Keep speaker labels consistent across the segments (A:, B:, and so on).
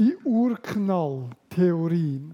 A: die Urknalltheorie.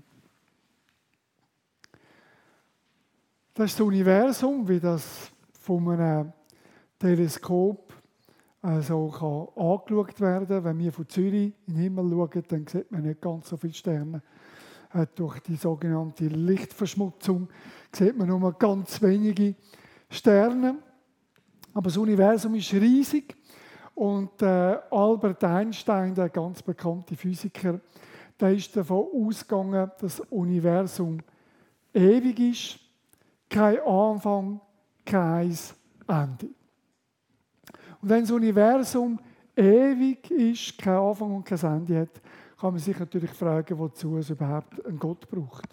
A: Das ist das Universum, wie das von einem Teleskop also angeschaut werden kann. Wenn wir von Zürich in den Himmel schauen, dann sieht man nicht ganz so viele Sterne. Durch die sogenannte Lichtverschmutzung sieht man nur ganz wenige Sterne. Aber das Universum ist riesig. Und Albert Einstein, der ganz bekannte Physiker, der ist davon ausgegangen, dass das Universum ewig ist. Kein Anfang, kein Ende. Und wenn das Universum ewig ist, kein Anfang und kein Ende hat, kann man sich natürlich fragen, wozu es überhaupt einen Gott braucht.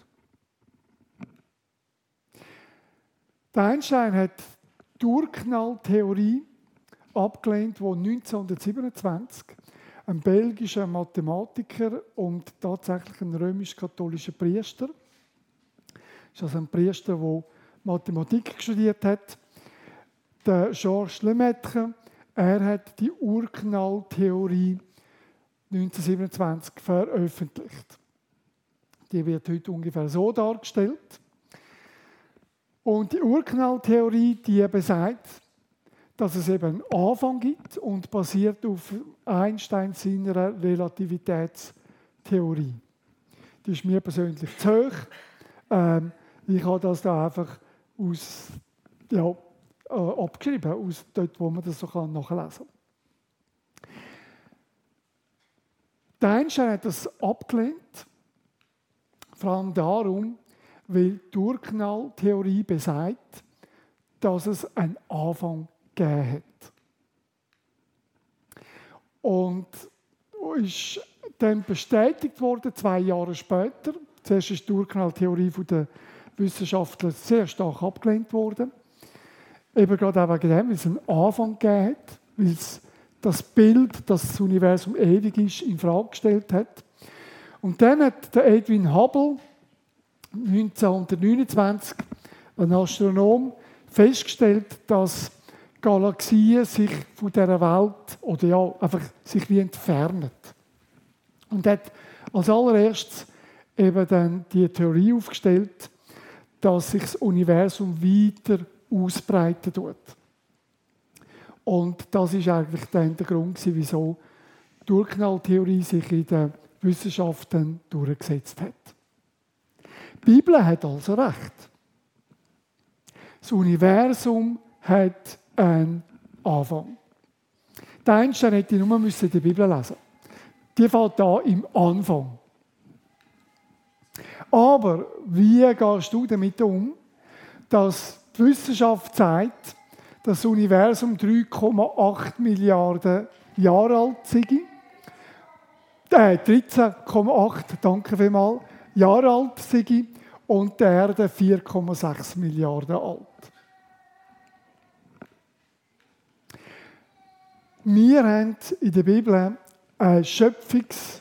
A: Der Einstein hat die Urknalltheorie abgelehnt, wo 1927 ein belgischer Mathematiker und tatsächlich ein römisch-katholischer Priester, das ist also ein Priester, der Mathematik studiert hat, der Georges Lemaitre, er hat die Urknalltheorie 1927 veröffentlicht. Die wird heute ungefähr so dargestellt. Und die Urknalltheorie, die besagt, dass es eben einen Anfang gibt und basiert auf Einsteins seiner Relativitätstheorie. Die ist mir persönlich zu hoch. Ich habe das da einfach abgeschrieben, aus dort, wo man das so nachlesen kann. Der Einstein hat das abgelehnt, vor allem darum, weil die Urknalltheorie besagt, dass es einen Anfang gegeben hat. Und ist dann bestätigt worden, 2 Jahre später. Zuerst ist die Urknalltheorie von den Wissenschaftlern sehr stark abgelehnt worden. Eben gerade auch wegen dem, weil es einen Anfang gegeben hat, weil es das Bild, dass das Universum ewig ist, in Frage gestellt hat. Und dann hat der Edwin Hubble 1929, ein Astronom, festgestellt, dass Galaxien sich von dieser Welt oder einfach sich wie entfernen. Und hat als allererstes eben dann die Theorie aufgestellt, dass sich das Universum weiter ausbreiten tut. Und das ist eigentlich dann der Grund, wieso die Urknalltheorie sich in den Wissenschaften durchgesetzt hat. Die Bibel hat also recht. Das Universum hat einen Anfang. Der Einstein hätte nur die Bibel lesen müssen. Die fällt da im Anfang. Aber wie gehst du damit um, dass die Wissenschaft sagt, dass das Universum 3,8 Milliarden Jahre alt sei? 13,8, danke vielmals, Jahre alt sei und die Erde 4,6 Milliarden alt. Wir haben in der Bibel einen Schöpfungsbericht,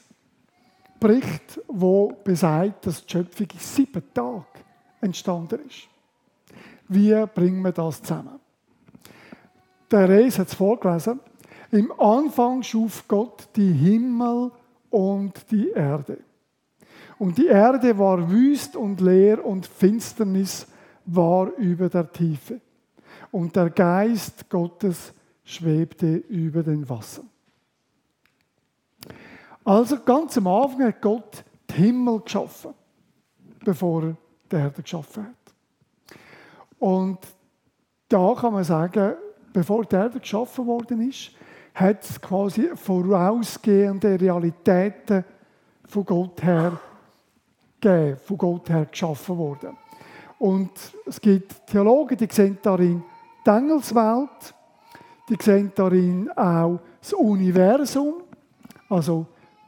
A: der besagt, dass die Schöpfung in 7 Tagen entstanden ist. Wie bringen wir das zusammen? Der Reis hat es vorgelesen. Im Anfang schuf Gott die Himmel und die Erde. Und die Erde war wüst und leer und Finsternis war über der Tiefe. Und der Geist Gottes schwebte über den Wassern. Also ganz am Anfang hat Gott den Himmel geschaffen, bevor er die Erde geschaffen hat. Und da kann man sagen, bevor die Erde geschaffen worden ist, hat es quasi vorausgehende Realitäten von Gott her gegeben, von Gott her geschaffen worden. Und es gibt Theologen, die sehen darin die Engelswelt, die sehen darin auch das Universum, also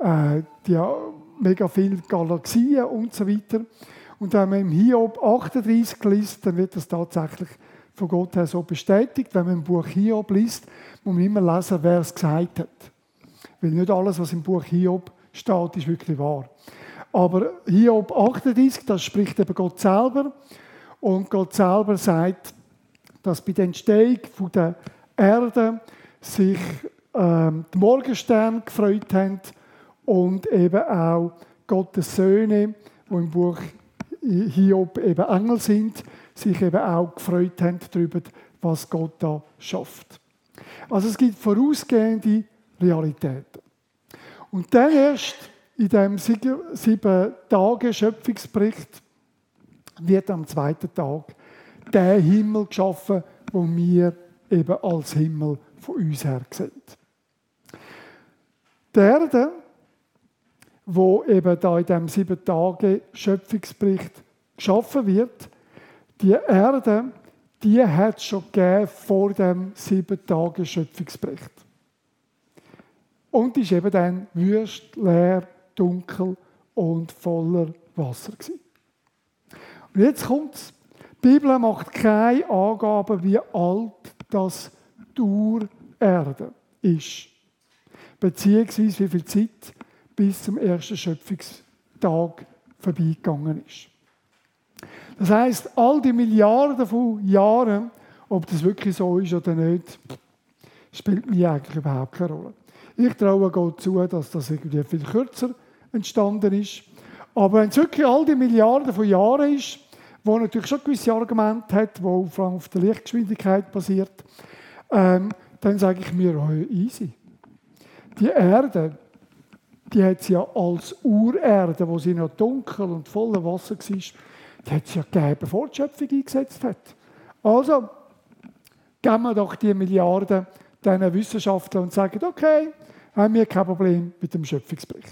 A: mega viele Galaxien und so weiter. Und wenn man im Hiob 38 liest, dann wird das tatsächlich von Gott her so bestätigt. Wenn man im Buch Hiob liest, muss man immer lesen, wer es gesagt hat. Weil nicht alles, was im Buch Hiob steht, ist wirklich wahr. Aber Hiob 38, das spricht eben Gott selber. Und Gott selber sagt, dass bei der Entstehung der Erde sich die Morgensterne gefreut haben und eben auch Gottes Söhne, die im Buch Hiob eben Engel sind, sich eben auch gefreut haben darüber, was Gott da schafft. Also es gibt vorausgehende Realitäten. Und dann erst in diesem 7 Tage Schöpfungsbericht wird am 2. Tag der Himmel geschaffen, wo wir eben als Himmel von uns her sehen. Die Erde, wo eben da in diesem 7 Tage Schöpfungsbericht geschaffen wird, die Erde, die hat es schon gegeben vor dem 7 Tage Schöpfungsbericht. Und ist eben dann wüst, leer, dunkel und voller Wasser gewesen. Und jetzt kommt's. Die Bibel macht keine Angaben, wie alt das die Urerde ist. Beziehungsweise wie viel Zeit bis zum ersten Schöpfungstag vorbeigegangen ist. Das heisst, all die Milliarden von Jahren, ob das wirklich so ist oder nicht, spielt mir eigentlich überhaupt keine Rolle. Ich traue Gott zu, dass das irgendwie viel kürzer entstanden ist. Aber wenn es wirklich all die Milliarden von Jahren ist, wo natürlich schon gewisse Argumente hat, die vor allem auf der Lichtgeschwindigkeit basiert, dann sage ich mir, oh, easy. Die Erde, die hat es ja als Urerde, wo sie noch dunkel und voller Wasser war, die hat es ja gegeben, bevor die Schöpfung eingesetzt hat. Also, geben wir doch die Milliarden diesen Wissenschaftlern und sagen, okay, haben wir kein Problem mit dem Schöpfungsbericht.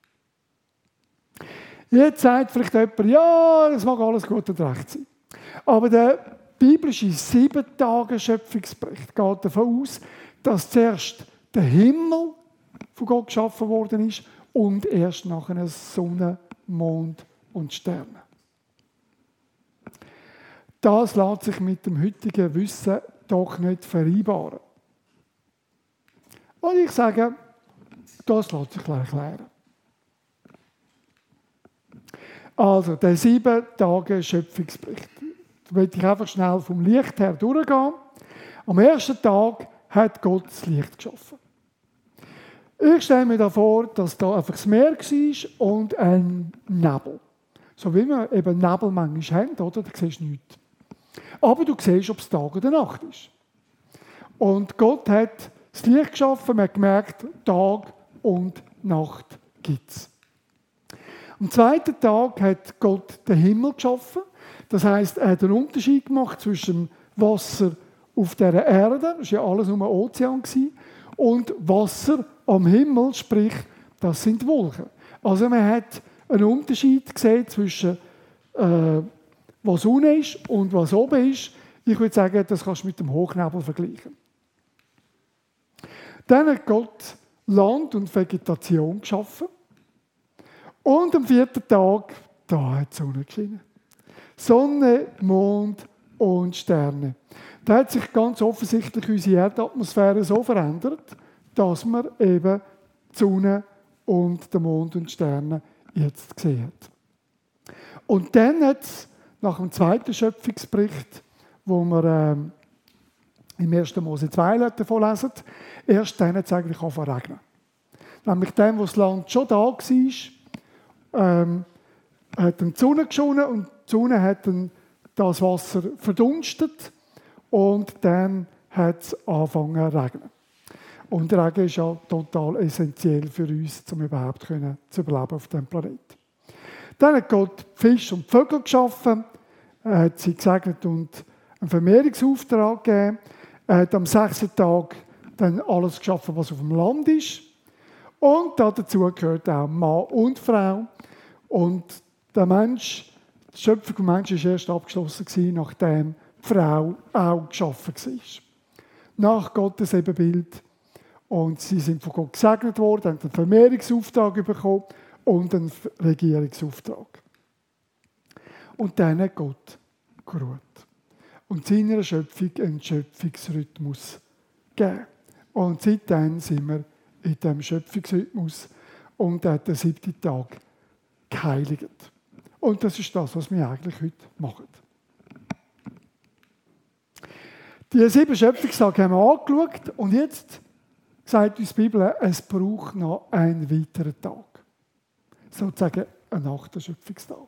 A: Jetzt sagt vielleicht jemand, ja, das mag alles gut und recht sein. Aber der biblische 7 Tage Schöpfungsbericht geht davon aus, dass zuerst der Himmel von Gott geschaffen worden ist und erst nachher Sonne, Mond und Sterne. Das lässt sich mit dem heutigen Wissen doch nicht vereinbaren. Und ich sage, das lässt sich erklären. Also, der 7 Tage Schöpfungsbericht. Da möchte ich einfach schnell vom Licht her durchgehen. Am ersten Tag hat Gott das Licht geschaffen. Ich stelle mir da vor, dass da einfach das Meer war und ein Nebel. So wie wir eben Nebel manchmal haben, oder? Da siehst du nichts. Aber du siehst, ob es Tag oder Nacht ist. Und Gott hat das Licht geschaffen, man hat gemerkt, Tag und Nacht gibt es. Am 2. Tag hat Gott den Himmel geschaffen. Das heisst, er hat einen Unterschied gemacht zwischen Wasser auf dieser Erde, das war ja alles nur ein Ozean, und Wasser am Himmel, sprich, das sind Wolken. Also man hat einen Unterschied gesehen zwischen was unten ist und was oben ist. Ich würde sagen, das kannst du mit dem Hochnebel vergleichen. Dann hat Gott Land und Vegetation geschaffen. Und am 4. Tag, da hat die Sonne geschienen. Sonne, Mond und Sterne. Da hat sich ganz offensichtlich unsere Erdatmosphäre so verändert, dass man eben die Sonne und den Mond und die Sterne jetzt gesehen hat. Und dann hat es nach dem 2. Schöpfungsbericht, wo wir im 1. Mose 2 davon lesen, erst dann hat es eigentlich angefangen zu regnen. Nämlich dann, wo das Land schon da war, hat dann die Sonne geschonen und die Sonne hat dann das Wasser verdunstet und dann hat es angefangen zu regnen. Und der Regen ist ja total essentiell für uns, um überhaupt zu überleben auf diesem Planeten. Dann hat Gott Fisch und Vögel geschaffen, er hat sie gesegnet und einen Vermehrungsauftrag gegeben. Er hat am 6. Tag dann alles geschaffen, was auf dem Land ist. Und dazu gehört auch Mann und Frau. Und der Mensch, die Schöpfung des Menschen war erst abgeschlossen, nachdem die Frau auch geschaffen war. Nach Gottes Ebenbild. Und sie sind von Gott gesegnet worden, haben einen Vermehrungsauftrag bekommen und einen Regierungsauftrag. Und dann hat Gott geruht. Und seiner Schöpfung einen Schöpfungsrhythmus gegeben. Und seitdem sind wir in diesem Schöpfungsrhythmus und er hat den 7. Tag geheiligt. Und das ist das, was wir eigentlich heute machen. Die 7 Schöpfungstage haben wir angeschaut und jetzt sagt uns die Bibel, es braucht noch einen weiteren Tag. sozusagen ein 8. Schöpfungstag.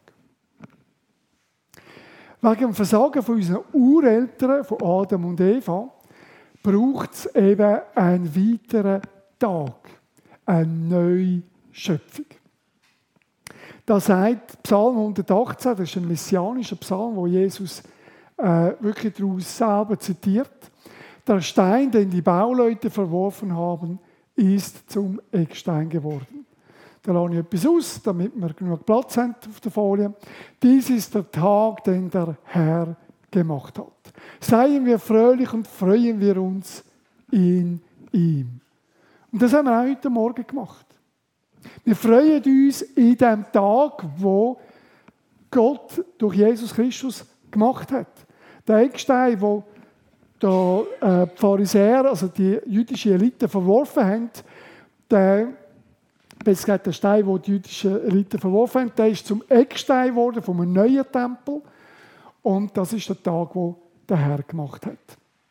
A: Wegen dem Versagen von unseren Ureltern, von Adam und Eva, braucht es eben einen weiteren Tag, eine neue Schöpfung. Da sagt Psalm 118, das ist ein messianischer Psalm, wo Jesus wirklich daraus selber zitiert: Der Stein, den die Bauleute verworfen haben, ist zum Eckstein geworden. Da lasse ich etwas aus, damit wir genug Platz haben auf der Folie. Dies ist der Tag, den der Herr gemacht hat. Seien wir fröhlich und freuen wir uns in ihm. Und das haben wir auch heute Morgen gemacht. Wir freuen uns in dem Tag, wo Gott durch Jesus Christus gemacht hat. Der Eckstein, wo die Pharisäer, also die jüdische Elite, verworfen haben, der Stein, den die jüdische Elite verworfen haben, der ist zum Eckstein geworden von einem neuen Tempel. Und das ist der Tag, wo der Herr gemacht hat.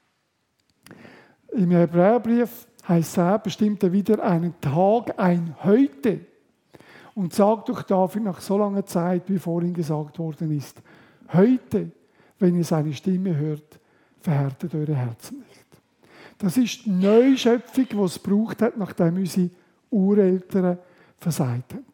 A: Im Hebräerbrief heißt es, bestimmt er wieder einen Tag, ein Heute. Und sagt durch David nach so langer Zeit, wie vorhin gesagt worden ist: Heute, wenn ihr seine Stimme hört, verhärtet eure Herzen nicht. Das ist die Neuschöpfung, die es gebraucht hat, nachdem unsere Ureltern versagt haben.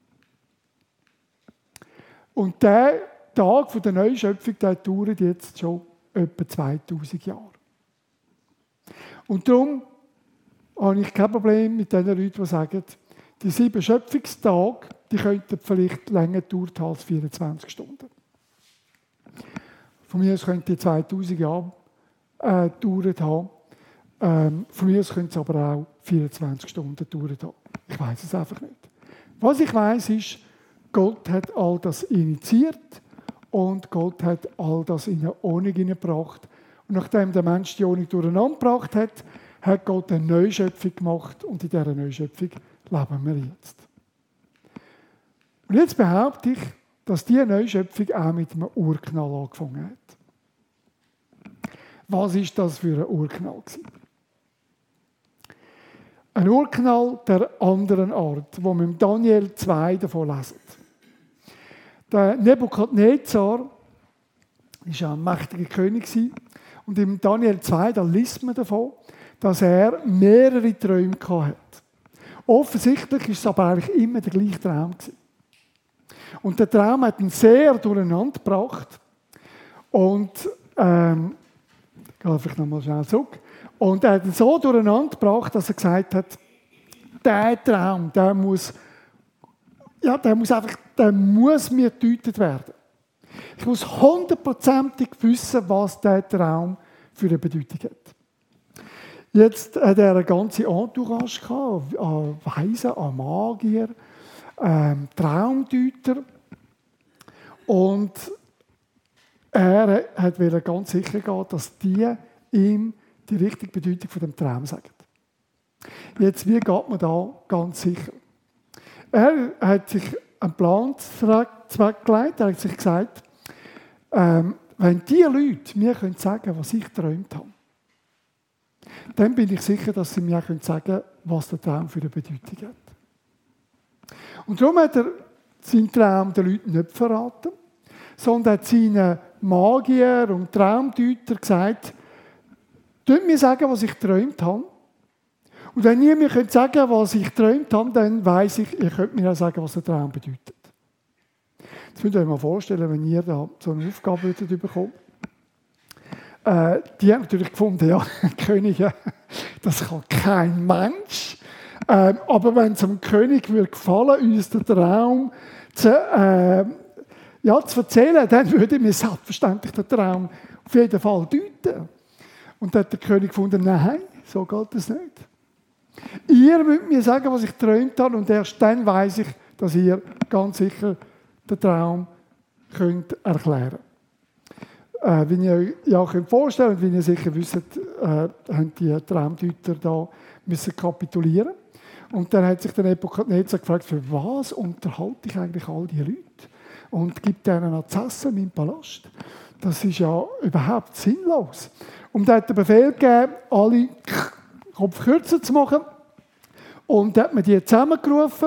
A: Und der Tag der Neuschöpfung, der dauert jetzt schon etwa 2000 Jahre. Und darum habe ich kein Problem mit den Leuten, die sagen, die 7 Schöpfungstage, die könnten vielleicht länger dauern als 24 Stunden. Von mir aus könnte die 2000 Jahre gedauert haben. Von mir aus könnte es aber auch 24 Stunden gedauert haben. Ich weiß es einfach nicht. Was ich weiß ist, Gott hat all das initiiert und Gott hat all das in eine Ordnung hineingebracht. Und nachdem der Mensch die Ordnung durcheinander gebracht hat, hat Gott eine Neuschöpfung gemacht und in dieser Neuschöpfung leben wir jetzt. Und jetzt behaupte ich, dass diese Neuschöpfung auch mit einem Urknall angefangen hat. Was war das für ein Urknall? Ein Urknall der anderen Art, wo wir im Daniel 2 davon lesen. Der Nebukadnezar war ja ein mächtiger König. Und im Daniel 2, da liest man davon, dass er mehrere Träume hatte. Offensichtlich war es aber eigentlich immer der gleiche Traum. Und der Traum hat ihn sehr durcheinander gebracht. Und, ich gehe vielleicht nochmal schnell zurück. Und er hat ihn so durcheinander gebracht, dass er gesagt hat, der Traum, der muss mir gedeutet werden. Ich muss 100%ig wissen, was dieser Traum für eine Bedeutung hat. Jetzt hat er eine ganze Entourage gehabt, an Weisen, an Magier, Traumdeuter. Und er wollte ganz sicher gehen, dass die ihm die richtige Bedeutung von dem Traum sagen. Jetzt, wie geht man da ganz sicher? Er hat sich einen Plan zurechtgelegt. Er hat sich gesagt, wenn die Leute mir sagen können, was ich geträumt habe, dann bin ich sicher, dass sie mir sagen können, was der Traum für eine Bedeutung hat. Und darum hat er seinen Traum den Leuten nicht verraten, sondern hat seinen Magier und Traumdeuter gesagt, könnt mir sagen, was ich geträumt habe. Und wenn ihr mir sagen könnt, was ich geträumt habe, dann weiss ich, ihr könnt mir auch sagen, was der Traum bedeutet. Jetzt könnt ihr euch mal vorstellen, wenn ihr da so eine Aufgabe bekommt. Die haben natürlich gefunden, ja, Könige, das kann kein Mensch. Aber wenn es dem König würde gefallen, uns den Traum zu erzählen, dann würde mir selbstverständlich den Traum auf jeden Fall deuten. Und dann hat der König gefunden, nein, so geht es nicht. Ihr müsst mir sagen, was ich geträumt habe, und erst dann weiss ich, dass ihr ganz sicher den Traum könnt erklären könnt. Wie ihr euch ja vorstellen könnt, wie ihr sicher wisst, haben die Traumdeuter da müssen kapitulieren. Und dann hat sich der Nebukadnezar gefragt, für was unterhalte ich eigentlich all die Leute? Und gibt denen noch zu essen im Palast? Das ist ja überhaupt sinnlos. Und er hat den Befehl gegeben, alle Kopf kürzer zu machen. Und dann hat man die zusammengerufen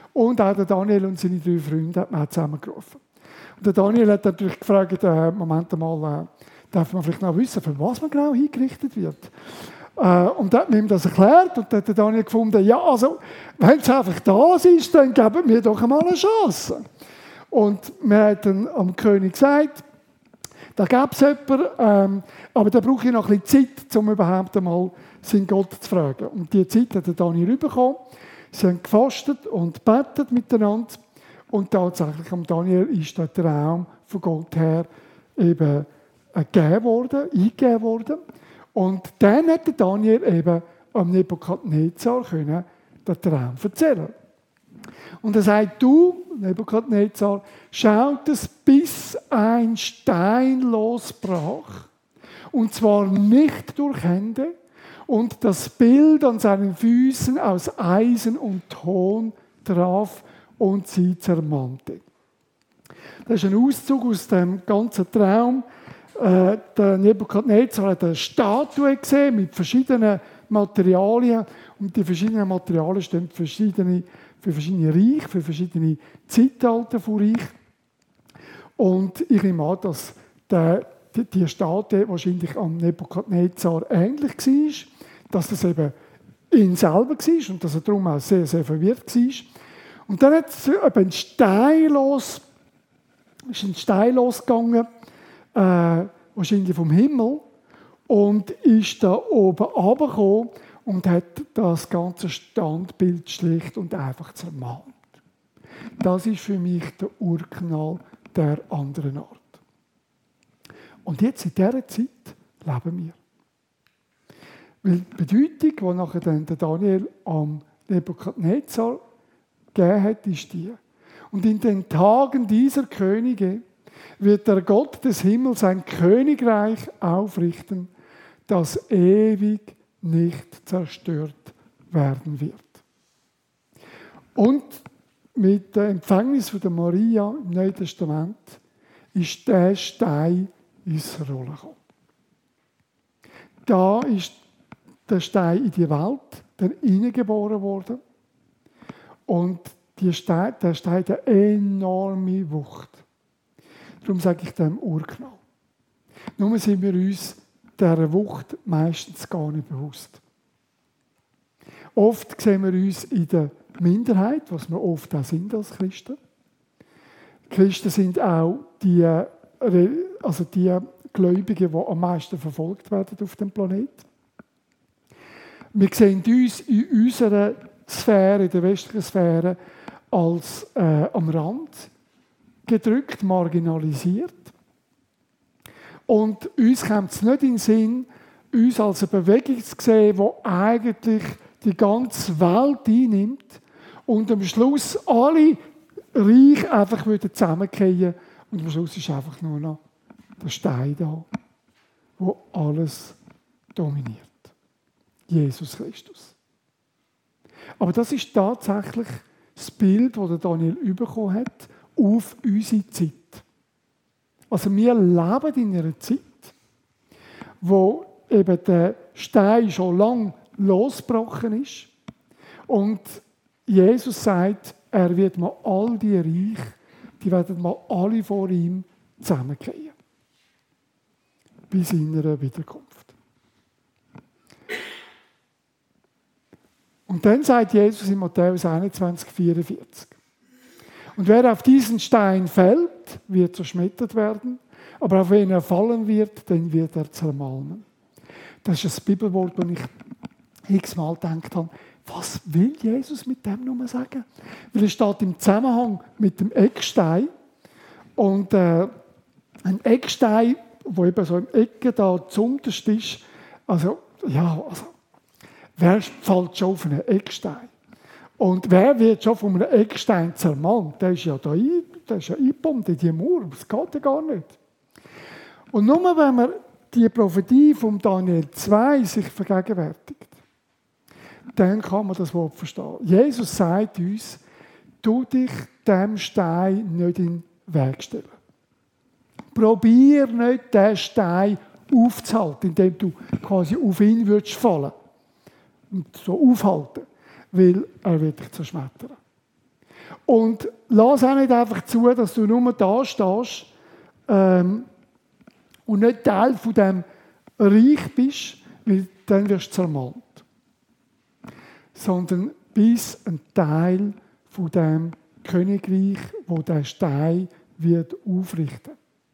A: Und auch der Daniel und seine 3 Freunde hat man auch zusammengerufen. Und der Daniel hat natürlich gefragt, Moment mal, darf man vielleicht noch wissen, für was man genau hingerichtet wird? Und dann hat man ihm das erklärt und dann hat der Daniel gefunden, ja, also, wenn es einfach das ist, dann geben wir doch einmal eine Chance. Und man hat dann am König gesagt, da gäbe es jemanden, aber da brauche ich noch ein bisschen Zeit, um überhaupt einmal seinen Gott zu fragen. Und diese Zeit hat der Daniel bekommen. Sie haben gefastet und gebetet miteinander. Und tatsächlich am Daniel ist der Traum von Gott her eben eingegeben worden. Und dann hat der Daniel eben am Nebukadnezar den Traum erzählen. Und er sagt, du, Nebukadnezar, schaut es, bis ein Stein losbrach, und zwar nicht durch Hände, und das Bild an seinen Füßen aus Eisen und Ton traf und sie zermalmte. Das ist ein Auszug aus dem ganzen Traum. Der Nebukadnezar hat eine Statue gesehen mit verschiedenen Materialien. Und die verschiedenen Materialien stehen für verschiedene Reiche, für verschiedene Zeitalter von Reich. Und ich nehme an, dass die Statue wahrscheinlich am Nebukadnezar ähnlich war, dass das eben ihn selber war und dass er darum auch sehr, sehr verwirrt war. Und dann hat es ein Stein losgegangen, wahrscheinlich vom Himmel, und ist da oben runtergekommen und hat das ganze Standbild schlicht und einfach zermalmt. Das ist für mich der Urknall der anderen Art. Und jetzt in dieser Zeit leben wir. Weil die Bedeutung, die nachher dann der Daniel am Nebukadnezar gegeben hat, ist die. Und in den Tagen dieser Könige wird der Gott des Himmels ein Königreich aufrichten, das ewig nicht zerstört werden wird. Und mit dem Empfängnis von der Maria im Neuen Testament ist der Stein ins Rollen gekommen. Da ist der Stein in die Welt dann hineingeboren worden. Und der Stein hat eine enorme Wucht. Darum sage ich dem Urknall. Nur sind wir uns dieser Wucht meistens gar nicht bewusst. Oft sehen wir uns in der Minderheit, was wir oft auch sind als Christen. Christen sind auch die Gläubigen, die am meisten verfolgt werden auf dem Planeten. Wir sehen uns in unserer Sphäre, in der westlichen Sphäre, als am Rand gedrückt, marginalisiert. Und uns kommt es nicht in den Sinn, uns als eine Bewegung zu sehen, die eigentlich die ganze Welt einnimmt und am Schluss alle Reiche einfach zusammenfallen und am Schluss ist einfach nur noch der Stein da, der alles dominiert. Jesus Christus. Aber das ist tatsächlich das Bild, das Daniel bekommen hat, auf unsere Zeit. Also wir leben in einer Zeit, wo eben der Stein schon lange losgebrochen ist und Jesus sagt, er wird mal all die Reiche, die werden mal alle vor ihm zusammenfallen. Bei seiner Wiederkunft. Und dann sagt Jesus in Matthäus 21, 44. Und wer auf diesen Stein fällt, wird zerschmettert werden, aber auf wen er fallen wird, den wird er zermalmen. Das ist ein Bibelwort, das ich x-mal gedacht habe, was will Jesus mit dem nur sagen? Weil es steht im Zusammenhang mit dem Eckstein. Und ein Eckstein, der eben so im Ecke da zunterst ist, wer fällt schon auf einen Eckstein? Und wer wird schon von einem Eckstein zermalmt? Der ist ja da eingepumpt in die Mauer. Das geht ja gar nicht. Und nur wenn man die Prophetie von Daniel 2 sich vergegenwärtigt, dann kann man das Wort verstehen. Jesus sagt uns, tu dich dem Stein nicht in den Weg stellen. Probier nicht, den Stein aufzuhalten, indem du quasi auf ihn würdest fallen und so aufhalten, weil er wird dich zerschmettern. Und lass auch nicht einfach zu, dass du nur da stehst und nicht Teil von diesem Reich bist, weil dann wirst du zermalmt. Sondern bist ein Teil von dem Königreich, wo der Stein wird aufrichten.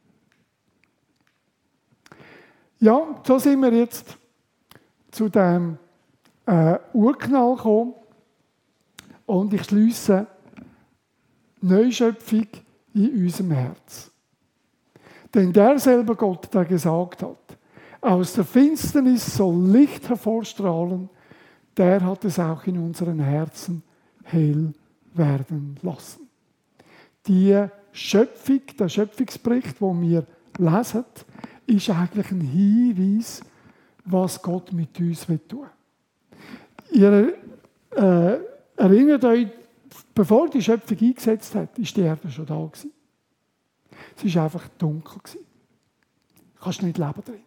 A: Ja, so sind wir jetzt zu dem Urknall gekommen. Und ich schliesse Neuschöpfung in unserem Herz. Denn derselbe Gott, der gesagt hat, aus der Finsternis soll Licht hervorstrahlen, der hat es auch in unseren Herzen hell werden lassen. Die Schöpfung, der Schöpfungsbericht, den wir lesen, ist eigentlich ein Hinweis, was Gott mit uns tun will. Ihr erinnert euch, bevor die Schöpfung eingesetzt hat, ist die Erde schon da gewesen. Es war einfach dunkel gewesen. Du kannst nicht leben drin.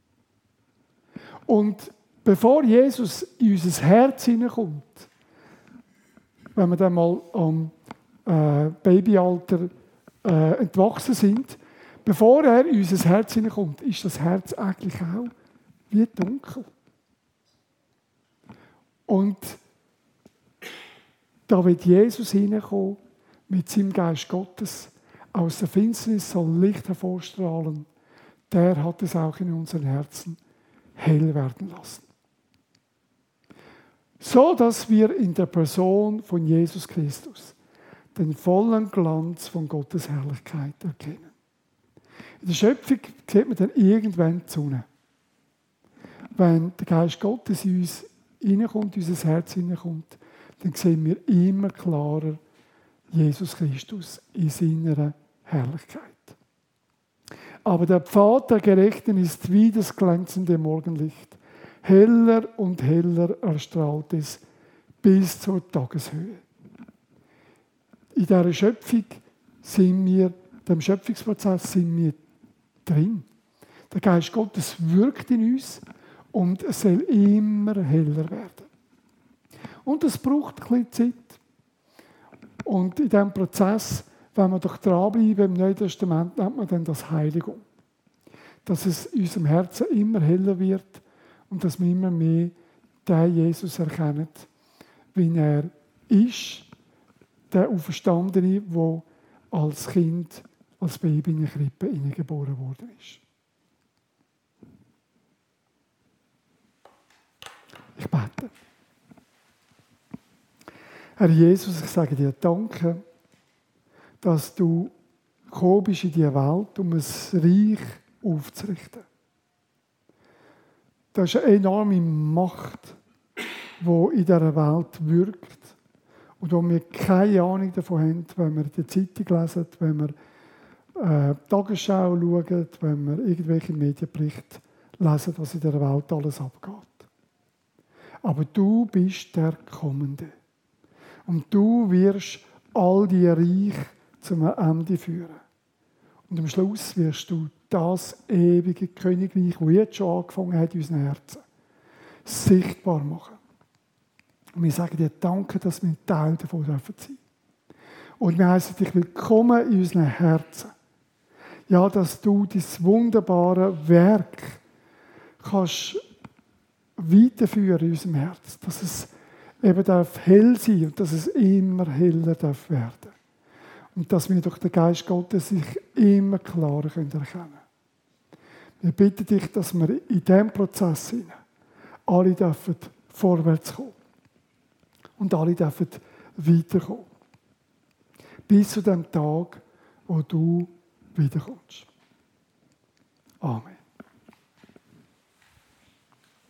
A: Und bevor Jesus in unser Herz hineinkommt, wenn wir dann mal am Babyalter entwachsen sind, bevor er in unser Herz hineinkommt, ist das Herz eigentlich auch wie dunkel. Und da wird Jesus hineinkommen mit seinem Geist Gottes. Aus der Finsternis soll Licht hervorstrahlen. Der hat es auch in unseren Herzen hell werden lassen. So dass wir in der Person von Jesus Christus den vollen Glanz von Gottes Herrlichkeit erkennen. In der Schöpfung sieht man dann irgendwann die Sonne. Wenn der Geist Gottes in uns hineinkommt, in unser Herz hineinkommt, dann sehen wir immer klarer Jesus Christus in seiner Herrlichkeit. Aber der Pfad der Gerechten ist wie das glänzende Morgenlicht. Heller und heller erstrahlt es bis zur Tageshöhe. In dieser Schöpfung sind wir, dem Schöpfungsprozess sind wir drin. Der Geist Gottes wirkt in uns und es soll immer heller werden. Und es braucht ein bisschen Zeit. Und in diesem Prozess, wenn wir doch dranbleiben, im Neuen Testament nennt man dann das Heiligung. Dass es in unserem Herzen immer heller wird und dass wir immer mehr den Jesus erkennen, wie er ist, der Auferstandene, der als Kind, als Baby in eine Krippe hineingeboren worden ist. Ich bete. Herr Jesus, ich sage dir Danke, dass du gekommen bist in diese Welt, um ein Reich aufzurichten. Das ist eine enorme Macht, die in dieser Welt wirkt und wo wir keine Ahnung davon haben, wenn wir die Zeitung lesen, wenn wir die Tagesschau schauen, wenn wir irgendwelche Medienberichte lesen, was in dieser Welt alles abgeht. Aber du bist der Kommende. Und du wirst all die Reiche zum Ende führen. Und am Schluss wirst du das ewige Königreich, das jetzt schon angefangen hat, in unseren Herzen, sichtbar machen. Und wir sagen dir Danke, dass wir ein Teil davon sein dürfen. Und wir heißen dich willkommen in unseren Herzen. Ja, dass du dieses wunderbare Werk kannst weiterführen in unserem Herz. Dass es eben hell sein und dass es immer heller werden darf. Und dass wir durch den Geist Gottes sich immer klarer erkennen können. Wir bitten dich, dass wir in diesem Prozess alle dürfen vorwärts kommen. Und alle dürfen weiterkommen. Bis zu dem Tag, wo du wiederkommst. Amen.